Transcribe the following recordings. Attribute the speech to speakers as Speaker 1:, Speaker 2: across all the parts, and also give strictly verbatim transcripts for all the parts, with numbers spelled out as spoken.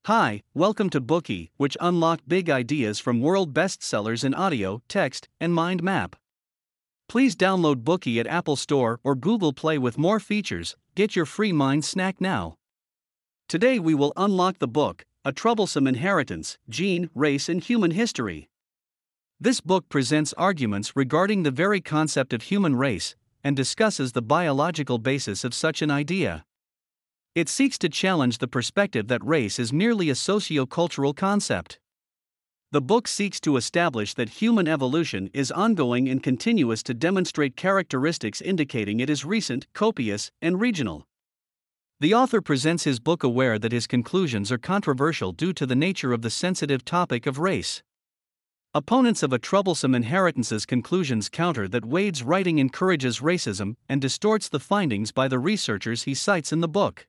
Speaker 1: Hi, welcome to Bookey, which unlock big ideas from world bestsellers in audio, text, and mind map. Please download Bookey at Apple Store or Google Play with more features. Get your free mind snack now. Today we will unlock the book, A Troublesome Inheritance, Gene, Race and Human History. This book presents arguments regarding the very concept of human race and discusses the biological basis of such an idea. It seeks to challenge the perspective that race is merely a socio-cultural concept. The book seeks to establish that human evolution is ongoing and continuous to demonstrate characteristics indicating it is recent, copious, and regional. The author presents his book aware that his conclusions are controversial due to the nature of the sensitive topic of race. Opponents of A Troublesome Inheritance's conclusions counter that Wade's writing encourages racism and distorts the findings by the researchers he cites in the book.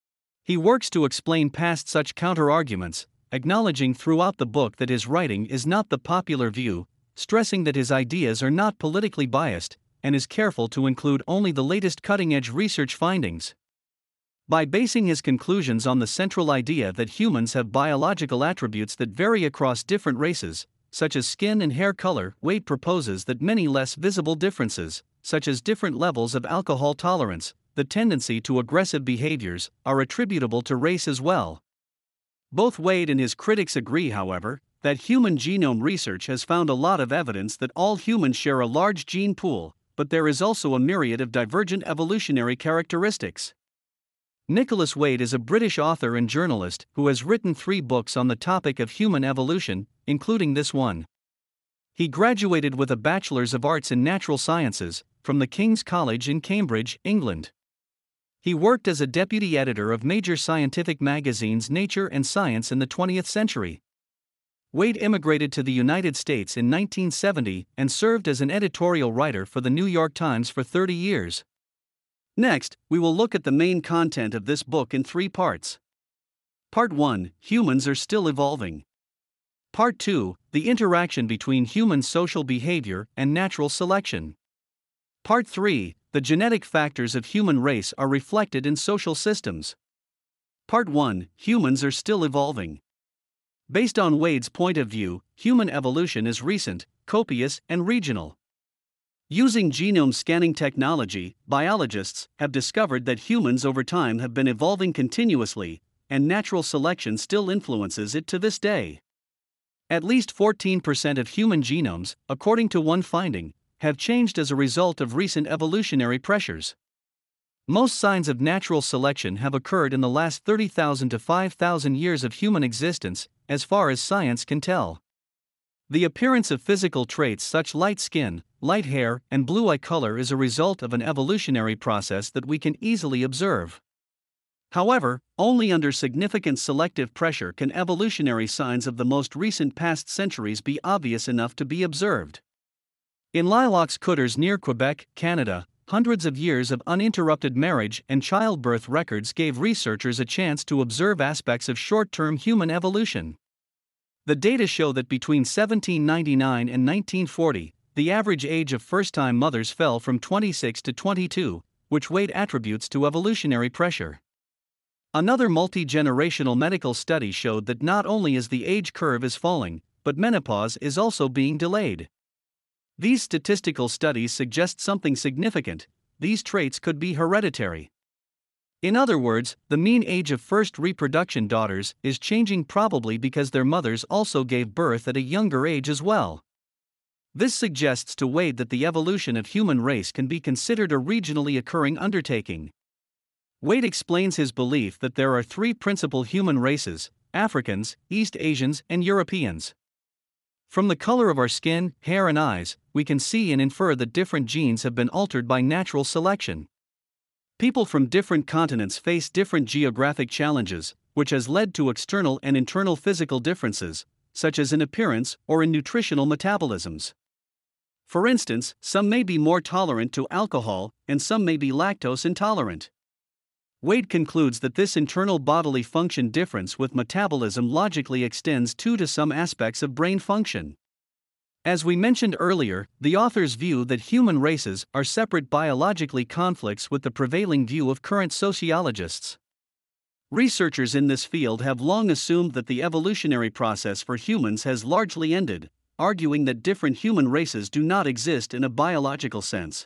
Speaker 1: He works to explain past such counter-arguments, acknowledging throughout the book that his writing is not the popular view, stressing that his ideas are not politically biased, and is careful to include only the latest cutting-edge research findings. By basing his conclusions on the central idea that humans have biological attributes that vary across different races, such as skin and hair color, Wade proposes that many less visible differences, such as different levels of alcohol tolerance, the tendency to aggressive behaviors, are attributable to race as well. Both Wade and his critics agree, however, that human genome research has found a lot of evidence that all humans share a large gene pool, but there is also a myriad of divergent evolutionary characteristics. Nicholas Wade is a British author and journalist who has written three books on the topic of human evolution, including this one. He graduated with a Bachelor's of Arts in Natural Sciences from the King's College in Cambridge, England. He worked as a deputy editor of major scientific magazines Nature and Science in the twentieth century. Wade immigrated to the United States in nineteen seventy and served as an editorial writer for the New York Times for thirty years. Next, we will look at the main content of this book in three parts. Part one, Humans are still evolving. Part two, the interaction between human social behavior and natural selection. Part three, the genetic factors of human race are reflected in social systems. Part one, Humans are still evolving. Based on Wade's point of view, human evolution is recent, copious, and regional. Using genome scanning technology, biologists have discovered that humans over time have been evolving continuously, and natural selection still influences it to this day. At least fourteen percent of human genomes, according to one finding, have changed as a result of recent evolutionary pressures. Most signs of natural selection have occurred in the last thirty thousand to five thousand years of human existence, as far as science can tell. The appearance of physical traits such light skin, light hair, and blue eye color is a result of an evolutionary process that we can easily observe. However, only under significant selective pressure can evolutionary signs of the most recent past centuries be obvious enough to be observed. In Lilacs-Coutures near Quebec, Canada, hundreds of years of uninterrupted marriage and childbirth records gave researchers a chance to observe aspects of short-term human evolution. The data show that between seventeen ninety-nine and nineteen forty, the average age of first-time mothers fell from twenty-six to twenty-two, which Wade attributes to evolutionary pressure. Another multi-generational medical study showed that not only is the age curve is falling, but menopause is also being delayed. These statistical studies suggest something significant: these traits could be hereditary. In other words, the mean age of first reproduction daughters is changing, probably because their mothers also gave birth at a younger age as well. This suggests to Wade that the evolution of human race can be considered a regionally occurring undertaking. Wade explains his belief that there are three principal human races: Africans, East Asians, and Europeans. From the color of our skin, hair, and eyes, we can see and infer that different genes have been altered by natural selection. People from different continents face different geographic challenges, which has led to external and internal physical differences, such as in appearance or in nutritional metabolisms. For instance, some may be more tolerant to alcohol, and some may be lactose intolerant. Wade concludes that this internal bodily function difference with metabolism logically extends too to some aspects of brain function. As we mentioned earlier, the author's view that human races are separate biologically conflicts with the prevailing view of current sociologists. Researchers in this field have long assumed that the evolutionary process for humans has largely ended, arguing that different human races do not exist in a biological sense.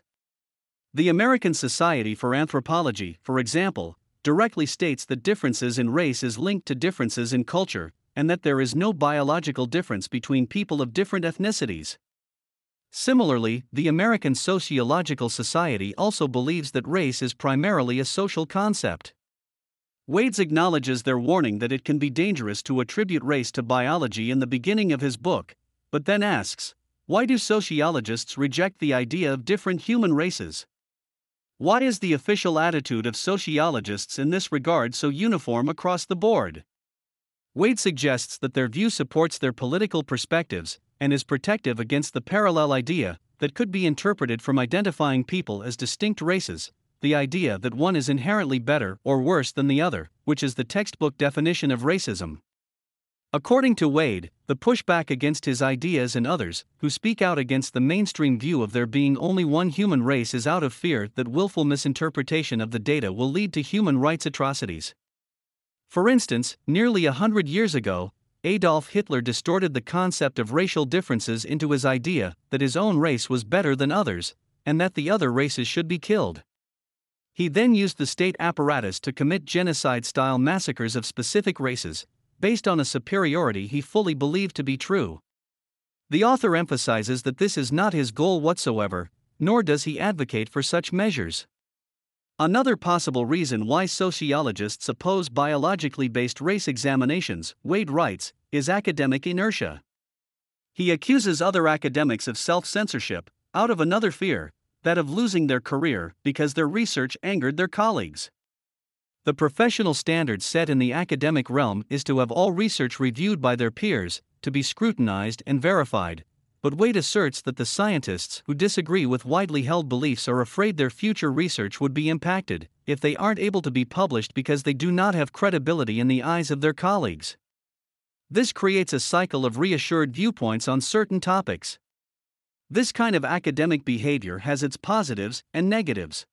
Speaker 1: The American Society for Anthropology, for example, directly states that differences in race is linked to differences in culture, and that there is no biological difference between people of different ethnicities. Similarly, the American Sociological Society also believes that race is primarily a social concept. Wades acknowledges their warning that it can be dangerous to attribute race to biology in the beginning of his book, but then asks, why do sociologists reject the idea of different human races? Why is the official attitude of sociologists in this regard so uniform across the board? Wade suggests that their view supports their political perspectives and is protective against the parallel idea that could be interpreted from identifying people as distinct races, the idea that one is inherently better or worse than the other, which is the textbook definition of racism. According to Wade, the pushback against his ideas and others who speak out against the mainstream view of there being only one human race is out of fear that willful misinterpretation of the data will lead to human rights atrocities. For instance, nearly a hundred years ago, Adolf Hitler distorted the concept of racial differences into his idea that his own race was better than others, and that the other races should be killed. He then used the state apparatus to commit genocide-style massacres of specific races, based on a superiority he fully believed to be true. The author emphasizes that this is not his goal whatsoever, nor does he advocate for such measures. Another possible reason why sociologists oppose biologically based race examinations, Wade writes, is academic inertia. He accuses other academics of self-censorship, out of another fear, that of losing their career because their research angered their colleagues. The professional standard set in the academic realm is to have all research reviewed by their peers, to be scrutinized and verified, but Wade asserts that the scientists who disagree with widely held beliefs are afraid their future research would be impacted if they aren't able to be published because they do not have credibility in the eyes of their colleagues. This creates a cycle of reassured viewpoints on certain topics. This kind of academic behavior has its positives and negatives.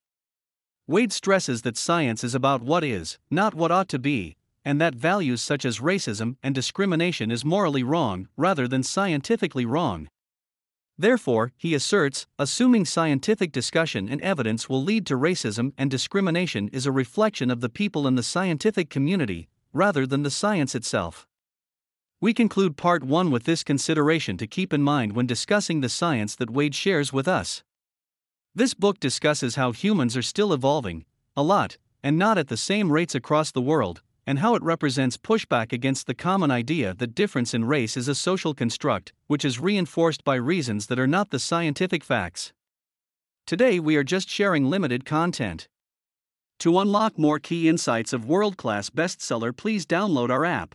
Speaker 1: Wade stresses that science is about what is, not what ought to be, and that values such as racism and discrimination is morally wrong rather than scientifically wrong. Therefore, he asserts, assuming scientific discussion and evidence will lead to racism and discrimination is a reflection of the people in the scientific community, rather than the science itself. We conclude part one with this consideration to keep in mind when discussing the science that Wade shares with us. This book discusses how humans are still evolving, a lot, and not at the same rates across the world, and how it represents pushback against the common idea that difference in race is a social construct, which is reinforced by reasons that are not the scientific facts. Today we are just sharing limited content. To unlock more key insights of world-class bestseller, please download our app.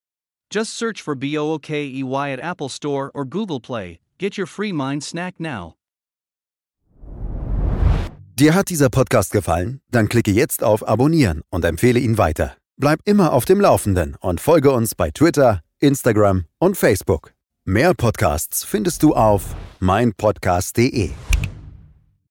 Speaker 1: Just search for Bookey at Apple Store or Google Play. Get your free mind snack now.
Speaker 2: Dir hat dieser Podcast gefallen? Dann klicke jetzt auf Abonnieren und empfehle ihn weiter. Bleib immer auf dem Laufenden und folge uns bei Twitter, Instagram und Facebook. Mehr Podcasts findest du auf mein podcast punkt de.